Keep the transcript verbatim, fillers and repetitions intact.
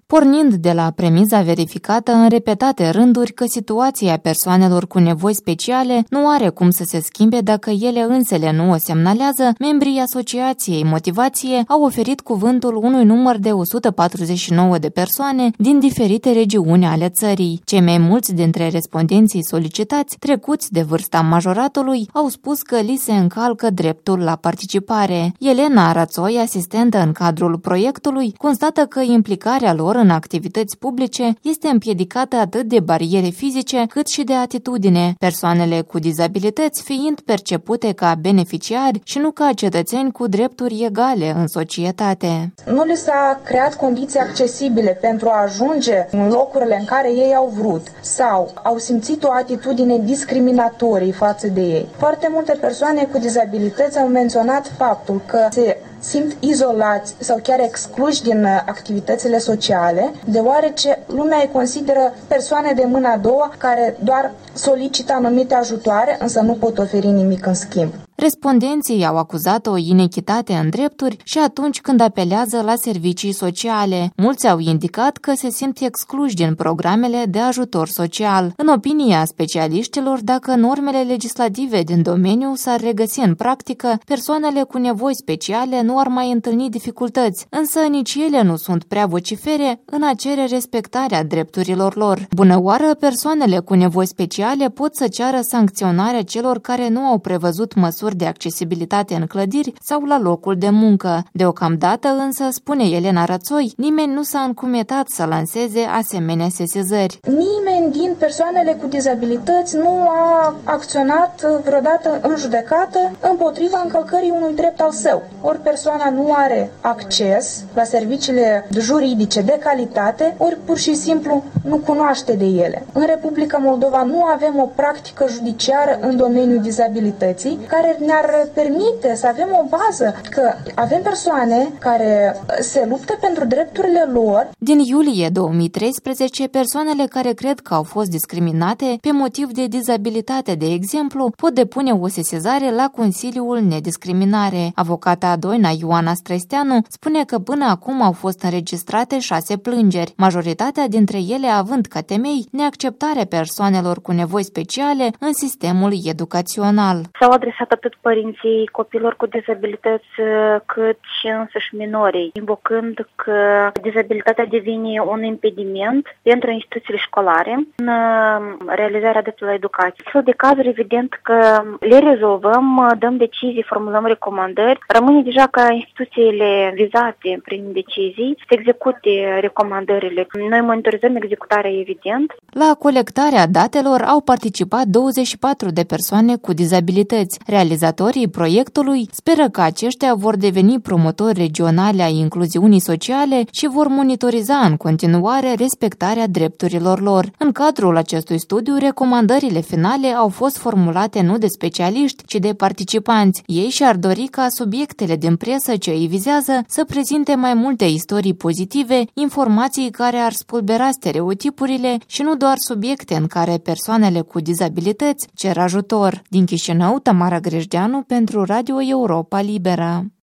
Pornind de la premiza verificată în repetate rânduri că situația persoanelor cu nevoi speciale nu are cum să se schimbe dacă ele însele nu o semnalează, membrii Asociației Motivație au oferit cuvântul unui număr de o sută patruzeci și nouă de persoane din diferite regiuni ale țării. Cei mai mulți dintre respondenții solicitați, trecuți de vârsta majoratului, au spus că li se încalcă dreptul la participare. Elena Rațoi, asistentă în cadrul proiectului, constată că implicarea lor în activități publice este împiedicată atât de bariere fizice cât și de atitudine, persoanele cu dizabilități fiind percepute ca beneficiari și nu ca cetățeni cu drepturi egale în societate. Nu li s-a creat condiții accesibile pentru a ajunge în locurile în care ei au vrut sau au simțit o atitudine discriminatorie față de ei. Foarte multe persoane cu dizabilități au menționat faptul că se simt izolați sau chiar excluși din activitățile sociale, deoarece lumea îi consideră persoane de mâna a doua care doar solicită anumite ajutoare, însă nu pot oferi nimic în schimb. Respondenții au acuzat o inechitate în drepturi și atunci când apelează la servicii sociale. Mulți au indicat că se simt excluși din programele de ajutor social. În opinia specialiștilor, dacă normele legislative din domeniu s-ar regăsi în practică, persoanele cu nevoi speciale nu ar mai întâlni dificultăți, însă nici ele nu sunt prea vocifere în a cere respectarea drepturilor lor. Bună oară, persoanele cu nevoi speciale pot să ceară sancționarea celor care nu au prevăzut măsuri de accesibilitate în clădiri sau la locul de muncă. Deocamdată însă, spune Elena Rațoi, nimeni nu s-a încumetat să lanseze asemenea sesizări. Nimeni din persoanele cu dizabilități nu a acționat vreodată în judecată împotriva încălcării unui drept al său. Ori persoana nu are acces la serviciile juridice de calitate, ori pur și simplu nu cunoaște de ele. În Republica Moldova nu avem o practică judiciară în domeniul dizabilității care ne-ar permite să avem o bază că avem persoane care se luptă pentru drepturile lor. Din iulie două mii treisprezece, persoanele care cred că au fost discriminate pe motiv de dizabilitate, de exemplu, pot depune o sesizare la Consiliul Nediscriminare. Avocata Doina Ioana Străsteanu spune că până acum au fost înregistrate șase plângeri, majoritatea dintre ele având ca temei neacceptarea persoanelor cu nevoi speciale în sistemul educațional. S-au adresat atât părinții copilor cu dizabilități cât și însăși minorii, invocând că dizabilitatea devine un impediment pentru instituțiile școlare în realizarea dreptului la educație. Astfel de cazuri, evident că le rezolvăm, dăm decizii, formulăm recomandări. Rămâne deja ca instituțiile vizate prin decizii să execute recomandările. Noi monitorizăm executarea, evident. La colectarea datelor au participat douăzeci și patru de persoane cu dizabilități. Realizatorii proiectului speră că aceștia vor deveni promotori regionali ai incluziunii sociale și vor monitoriza în continuare respectarea drepturilor lor. În cadrul acestui studiu, recomandările finale au fost formulate nu de specialiști, ci de participanți. Ei și-ar dori ca subiectele din presă ce îi vizează să prezinte mai multe istorii pozitive, informații care ar spulbera stereotipurile și nu doar subiecte în care persoanele cu dizabilități cer ajutor. Din Chișinău, Tamara Grejdeanu pentru Radio Europa Liberă.